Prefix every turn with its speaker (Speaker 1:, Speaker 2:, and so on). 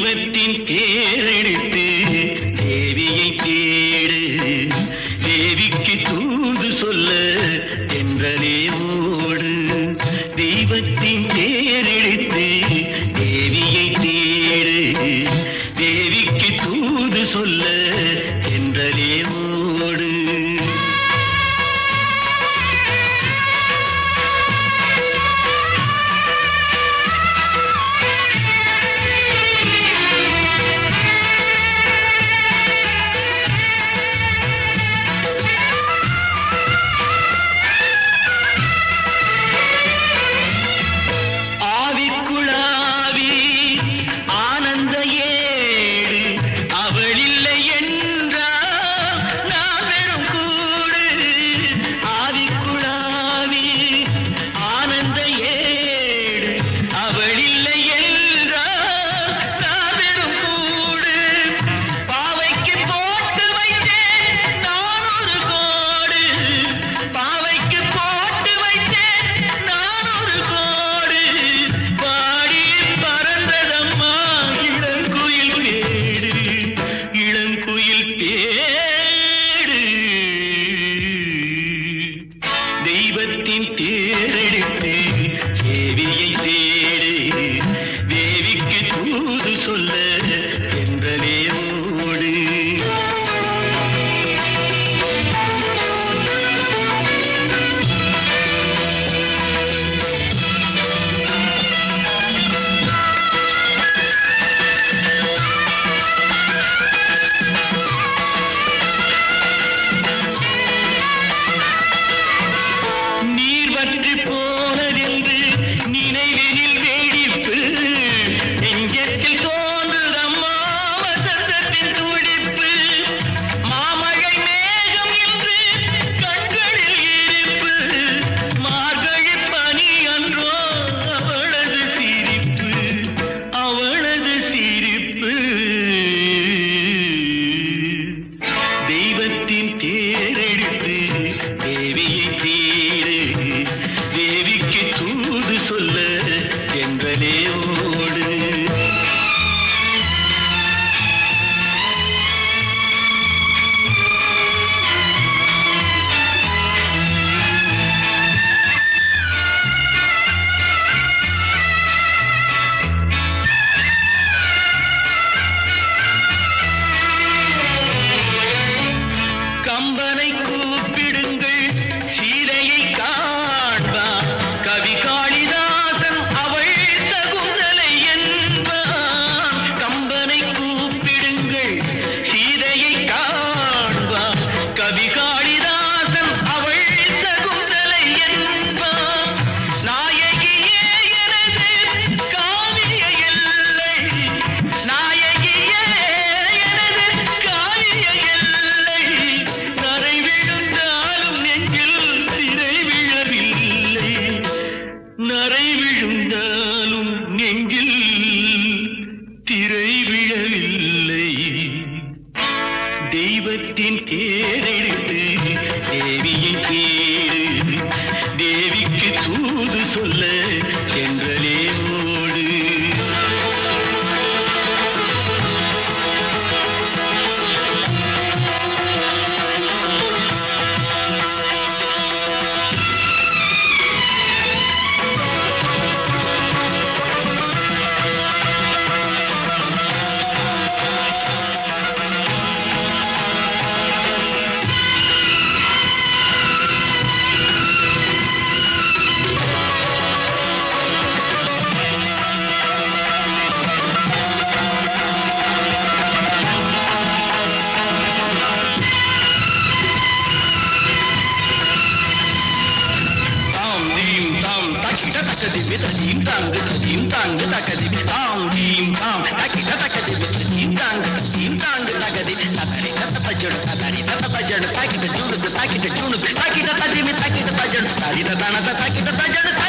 Speaker 1: தெய்வத்தின் தேரெடுத்து தேவியை தேடு, தேவிக்கு தூது சொல்ல என்றலே ஓடு. தெய்வத்தின் தேரெடுத்து தேவியை தேடு, தேவிக்கு தூது சொல்ல என்றலே ஓடு. தெய்வத்தின் தேரெடுத்து தேவியை தேடு, தேவிக்கு தூது சொல்ல என்றலே ஓடு. கம்பனை கூப்பிடுங்கள், சீதையை காண்பார். கவி காளிதாசன் அவள் சகுந்தலை என்பான். கம்பனை கூப்பிடுங்கள், சீதையை காண்பார். கவி காளிதாசன் அவள் சகுந்தலை என்பான். நாயகியே எனது காவிய எல்லை, நாயகியே எனது காவிய எல்லை. நரை விழுந்தாலும் நெஞ்சில் திரை விழவில்லை, நரை விழுந்தாலும் நெஞ்சில் திரை விழவில்லை. தெய்வத்தின் தேரெடுத்து தேவியை தேடு, தேவிக்கு தூது சொல்ல என்றலே ஓடு. Thank you.